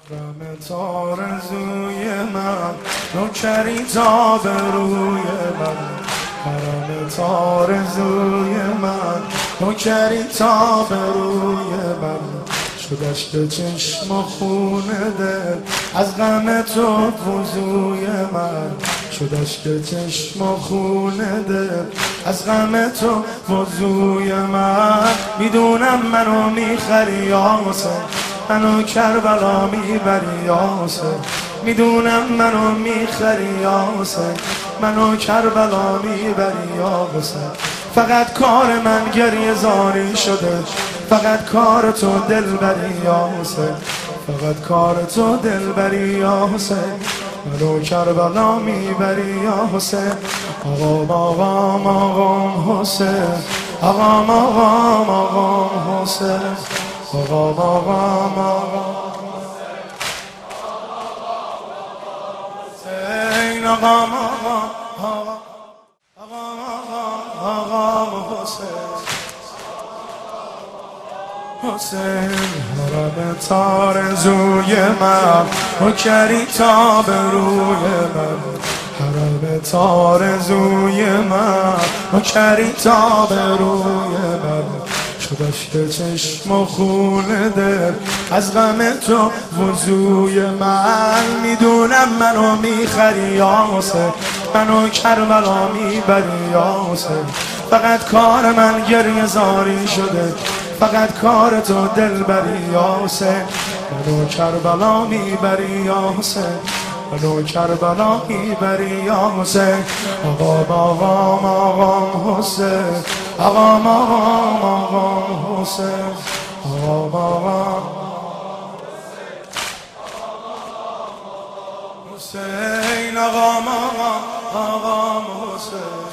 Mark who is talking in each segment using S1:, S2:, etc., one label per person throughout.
S1: رمت آرزوی من نوکری تا به روی من، رمت آرزوی من نوکری تا به روی من، شدش به چشم و خون دل از غم تو وضوی من، شدش به چشم و خون دل از غم تو وضوی من. میدونم منو میخری یا حسین، منو کربلا میبری یا حسین، میدونم منو میخری یا حسین، منو کربلا میبری یا حسین. فقط کار من گریه زاری شده، فقط کار تو دلبری یا حسین، فقط کار تو دلبری یا حسین، منو کربلا میبری یا حسین. آقام آقام آقام حسین، آقام آقام آقام حسین، آقام آقام آقام حسین، آقام آقام آقام حسین، حسین. حرمت آرزوی من نوکری تا به روی من، حرمت آرزوی من نوکری تا به روی من، شدش به چشم و خون دل از غم تو وضوی من. میدونم منو میخری یا حسین، منو کربلا میبری یا حسین، فقط کار من گریه زاری شده، فقط کار تو دلبری یا حسین، منو کربلا میبری یا حسین، منو کربلا میبری یا حسین. آقام آقام آقام حسین، آقام آقام آقام حسین، آقام آقام حسین، آقام آقام آقام حسین.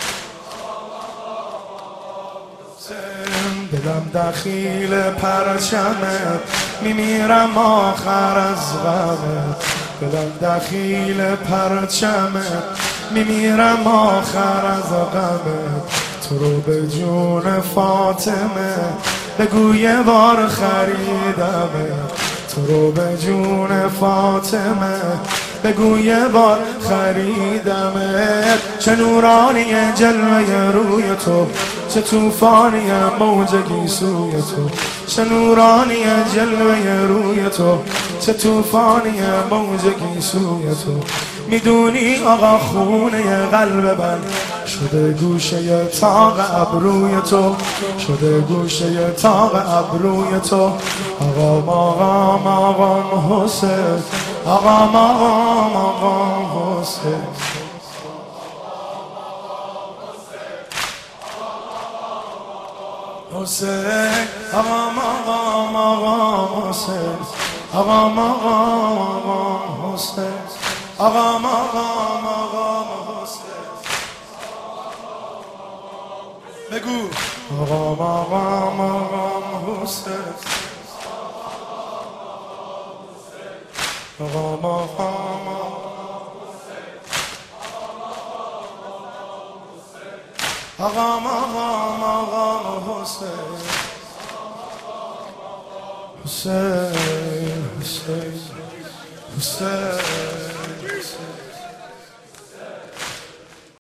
S1: دلم دخیل پرچمت، میمیرم آخر از غمت، دلم دخیل پرچمت، میمیرم آخر از غمت. تو رو به جون فاطمه بگو یه بار خریدمت، تو رو به جون فاطمه بگو یه بار خریدمت. چه نورانی جلوه روی تو، چه توفانی موج گیسوی تو، چه نورانی جلوه روی تو، چه توفانی موج گیسوی تو. میدونی آقا خونه قلب من شده گوشه تاق ابروی تو، شده گوشه تاق ابروی تو. آقام آقام آقام حسین، آقام آقام آقام حسین، حسین، آقام آقام آقام حسین، آقام آقام آقام حسین، آقام آقام آقام حسین. بگو آقام آقام آقام حسین، آقام آقام آقام آقام آقام حسین، حسین حسین حسین.